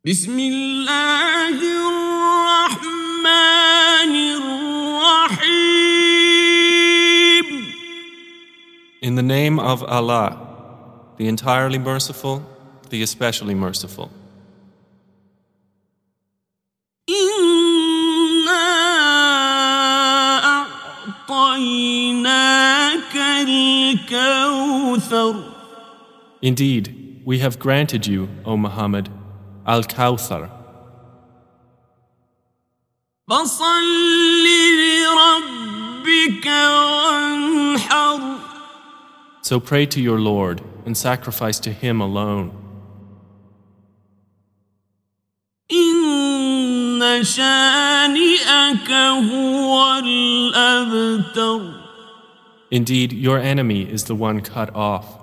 بسم الله الرحمن الرحيم. In the name of Allah, the entirely merciful, the especially merciful. إنا أعطيناك الكوثر. Indeed, we have granted you, O Muhammad, Al-Kawthar. فصل لربك وانحر. So pray to your Lord and sacrifice to Him alone. إن شانئك هو الأبتر. Indeed, your enemy is the one cut off.